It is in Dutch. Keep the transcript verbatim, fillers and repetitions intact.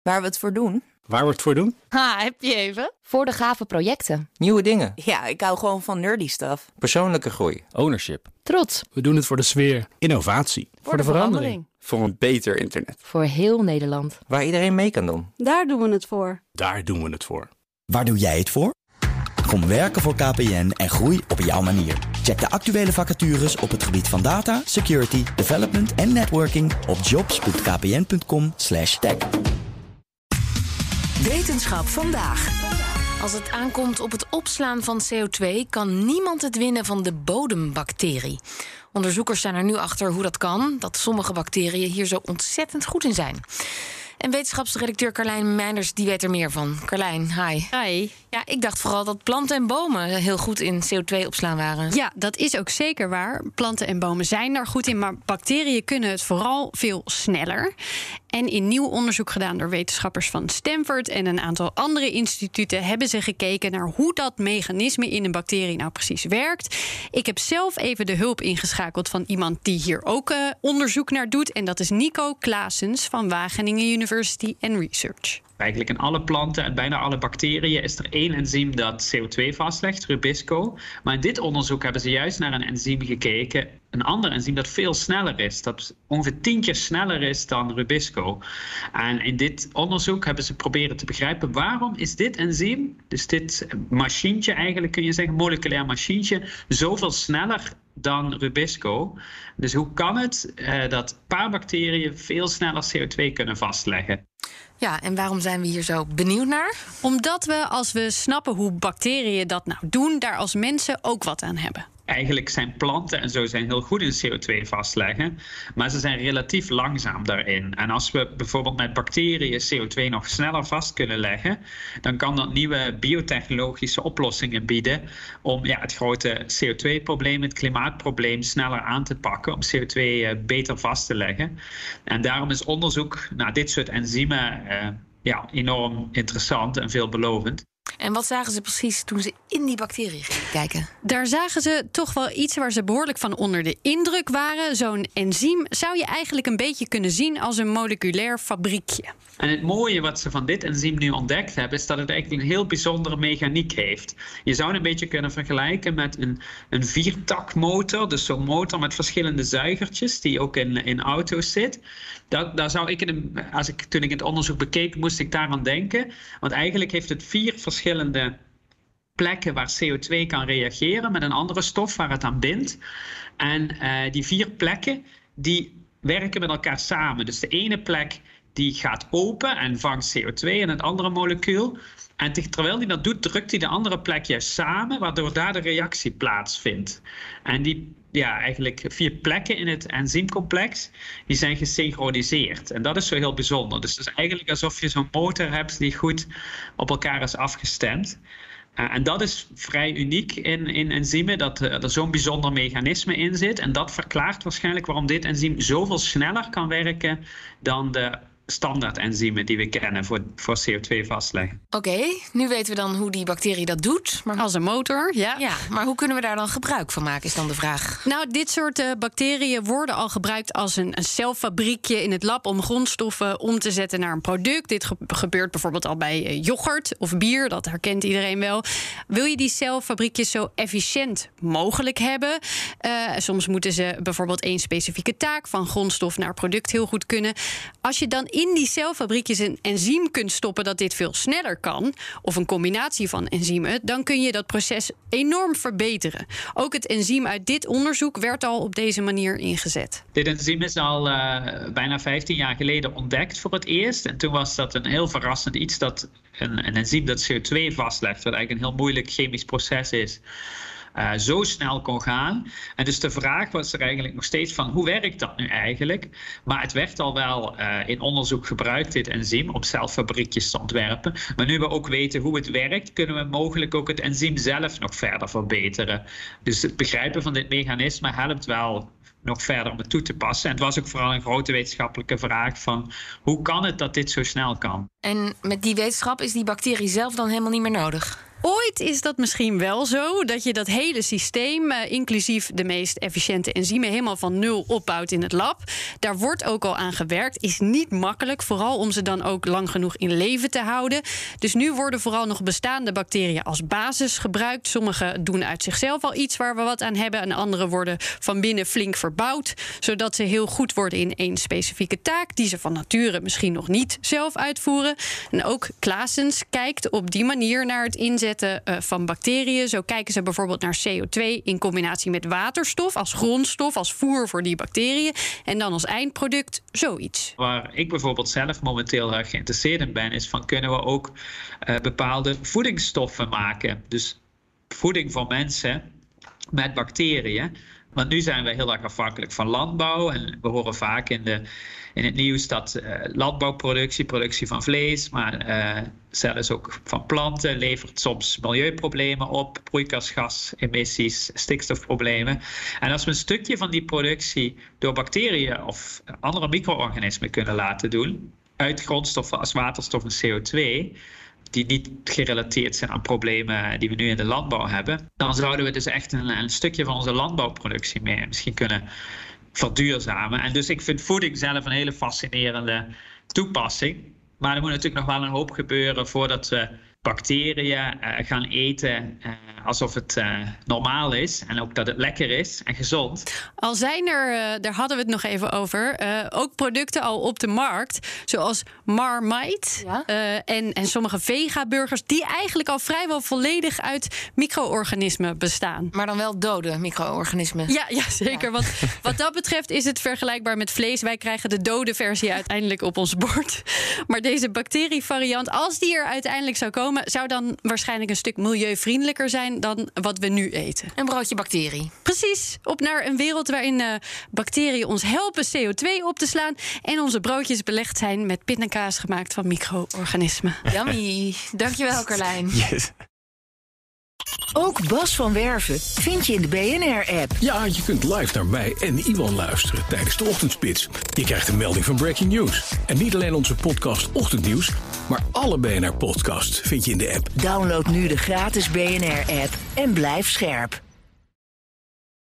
Waar we het voor doen? Waar we het voor doen? Ha, heb je even? Voor de gave projecten. Nieuwe dingen. Ja, ik hou gewoon van nerdy stuff. Persoonlijke groei. Ownership. Trots. We doen het voor de sfeer. Innovatie. Voor, voor de, de verandering. verandering. Voor een beter internet. Voor heel Nederland. Waar iedereen mee kan doen. Daar doen we het voor. Daar doen we het voor. Waar doe jij het voor? Kom werken voor K P N en groei op jouw manier. Check de actuele vacatures op het gebied van data, security, development en networking op jobs punt k p n punt com slash tech. Wetenschap vandaag. Als het aankomt op het opslaan van C O twee... kan niemand het winnen van de bodembacterie. Onderzoekers zijn er nu achter hoe dat kan... dat sommige bacteriën hier zo ontzettend goed in zijn. En wetenschapsredacteur Carlijn Meinders die weet er meer van. Carlijn, hi. Hi. Ja, ik dacht vooral dat planten en bomen heel goed in C O twee opslaan waren. Ja, dat is ook zeker waar. Planten en bomen zijn daar goed in, maar bacteriën kunnen het vooral veel sneller. En in nieuw onderzoek gedaan door wetenschappers van Stanford en een aantal andere instituten hebben ze gekeken naar hoe dat mechanisme in een bacterie nou precies werkt. Ik heb zelf even de hulp ingeschakeld van iemand die hier ook uh, onderzoek naar doet. En dat is Nico Claessens van Wageningen University and Research. Eigenlijk in alle planten en bijna alle bacteriën is er één enzym dat C O twee vastlegt, Rubisco. Maar in dit onderzoek hebben ze juist naar een enzym gekeken, een ander enzym dat veel sneller is. Dat ongeveer tien keer sneller is dan Rubisco. En in dit onderzoek hebben ze proberen te begrijpen waarom is dit enzym, dus dit machientje eigenlijk kun je zeggen, moleculair machientje, zoveel sneller dan Rubisco. Dus hoe kan het uh, dat een paar bacteriën veel sneller C O twee kunnen vastleggen? Ja, en waarom zijn we hier zo benieuwd naar? Omdat we, als we snappen hoe bacteriën dat nou doen, daar als mensen ook wat aan hebben. Eigenlijk zijn planten en zo zijn heel goed in C O twee vastleggen, maar ze zijn relatief langzaam daarin. En als we bijvoorbeeld met bacteriën C O twee nog sneller vast kunnen leggen, dan kan dat nieuwe biotechnologische oplossingen bieden om ja, het grote C O twee probleem, het klimaatprobleem sneller aan te pakken, om C O twee uh, beter vast te leggen. En daarom is onderzoek naar dit soort enzymen uh, ja, enorm interessant en veelbelovend. En wat zagen ze precies toen ze in die bacteriën gingen kijken? Daar zagen ze toch wel iets waar ze behoorlijk van onder de indruk waren. Zo'n enzym zou je eigenlijk een beetje kunnen zien als een moleculair fabriekje. En het mooie wat ze van dit enzym nu ontdekt hebben, is dat het eigenlijk een heel bijzondere mechaniek heeft. Je zou het een beetje kunnen vergelijken met een, een viertakmotor. Dus zo'n motor met verschillende zuigertjes die ook in, in auto's zit. Dat, daar zou ik in, als ik, toen ik het onderzoek bekeek, moest ik daaraan denken. Want eigenlijk heeft het vier verschillende plekken waar C O twee kan reageren met een andere stof waar het aan bindt. En uh, die vier plekken die werken met elkaar samen. Dus de ene plek die gaat open en vangt C O twee in het andere molecuul. En terwijl hij dat doet, drukt hij de andere plek juist samen, waardoor daar de reactie plaatsvindt. En die ja, eigenlijk vier plekken in het enzymcomplex, die zijn gesynchroniseerd. En dat is zo heel bijzonder. Dus het is eigenlijk alsof je zo'n motor hebt die goed op elkaar is afgestemd. Uh, en dat is vrij uniek in, in enzymen, dat uh, er zo'n bijzonder mechanisme in zit. En dat verklaart waarschijnlijk waarom dit enzym zoveel sneller kan werken dan de standaard enzymen die we kennen voor, voor C O twee vastleggen. Oké, okay, nu weten we dan hoe die bacterie dat doet. Maar als een motor, ja. Ja, maar hoe kunnen we daar dan gebruik van maken, is dan de vraag. Nou, dit soort uh, bacteriën worden al gebruikt als een, een celfabriekje in het lab om grondstoffen om te zetten naar een product. Dit ge- gebeurt bijvoorbeeld al bij uh, yoghurt of bier, dat herkent iedereen wel. Wil je die celfabriekjes zo efficiënt mogelijk hebben? Uh, soms moeten ze bijvoorbeeld één specifieke taak van grondstof naar product heel goed kunnen. Als je dan in die celfabriekjes een enzym kunt stoppen dat dit veel sneller kan, of een combinatie van enzymen, dan kun je dat proces enorm verbeteren. Ook het enzym uit dit onderzoek werd al op deze manier ingezet. Dit enzym is al uh, bijna vijftien jaar geleden ontdekt voor het eerst. En toen was dat een heel verrassend iets, dat een, een enzym dat C O twee vastlegt, wat eigenlijk een heel moeilijk chemisch proces is, Uh, zo snel kon gaan. En dus de vraag was er eigenlijk nog steeds van, hoe werkt dat nu eigenlijk? Maar het werd al wel uh, in onderzoek gebruikt, dit enzym, om celfabriekjes te ontwerpen. Maar nu we ook weten hoe het werkt, kunnen we mogelijk ook het enzym zelf nog verder verbeteren. Dus het begrijpen van dit mechanisme helpt wel nog verder om het toe te passen. En het was ook vooral een grote wetenschappelijke vraag van, hoe kan het dat dit zo snel kan? En met die wetenschap is die bacterie zelf dan helemaal niet meer nodig? Ooit is dat misschien wel zo, dat je dat hele systeem, uh, inclusief de meest efficiënte enzymen, helemaal van nul opbouwt in het lab. Daar wordt ook al aan gewerkt. Is niet makkelijk, vooral om ze dan ook lang genoeg in leven te houden. Dus nu worden vooral nog bestaande bacteriën als basis gebruikt. Sommige doen uit zichzelf al iets waar we wat aan hebben. En andere worden van binnen flink verbouwd, zodat ze heel goed worden in één specifieke taak, die ze van nature misschien nog niet zelf uitvoeren. En ook Claessens kijkt op die manier naar het inzetten uh, van bacteriën. Zo kijken ze bijvoorbeeld naar C O twee in combinatie met waterstof als grondstof, als voer voor die bacteriën. En dan als eindproduct zoiets. Waar ik bijvoorbeeld zelf momenteel erg geïnteresseerd in ben, is van kunnen we ook uh, bepaalde voedingsstoffen maken. Dus voeding voor mensen met bacteriën. Want nu zijn we heel erg afhankelijk van landbouw. En we horen vaak in, de, in het nieuws dat uh, landbouwproductie, productie van vlees, maar uh, zelfs ook van planten, levert soms milieuproblemen op. Broeikasgasemissies, stikstofproblemen. En als we een stukje van die productie door bacteriën of andere micro-organismen kunnen laten doen, uit grondstoffen als waterstof en C O twee... die niet gerelateerd zijn aan problemen die we nu in de landbouw hebben, dan zouden we dus echt een, een stukje van onze landbouwproductie mee misschien kunnen verduurzamen. En dus ik vind voeding zelf een hele fascinerende toepassing. Maar er moet natuurlijk nog wel een hoop gebeuren voordat we bacteriën uh, gaan eten uh, alsof het uh, normaal is. En ook dat het lekker is en gezond. Al zijn er, uh, daar hadden we het nog even over, uh, ook producten al op de markt, zoals Marmite ja? uh, en, en sommige vegaburgers, die eigenlijk al vrijwel volledig uit micro-organismen bestaan. Maar dan wel dode micro-organismen. Ja, ja zeker. Ja. Want wat dat betreft is het vergelijkbaar met vlees. Wij krijgen de dode versie uiteindelijk op ons bord. Maar deze bacterievariant, als die er uiteindelijk zou komen, zou dan waarschijnlijk een stuk milieuvriendelijker zijn dan wat we nu eten. Een broodje bacterie. Precies. Op naar een wereld waarin uh, bacteriën ons helpen C O twee op te slaan en onze broodjes belegd zijn met pindakaas gemaakt van micro-organismen. Yummy. Dankjewel, Carlijn. Yes. Ook Bas van Werven vind je in de B N R-app. Ja, je kunt live naar mij en Iwan luisteren tijdens de ochtendspits. Je krijgt een melding van Breaking News. En niet alleen onze podcast Ochtendnieuws, maar alle B N R-podcasts vind je in de app. Download nu de gratis B N R-app en blijf scherp.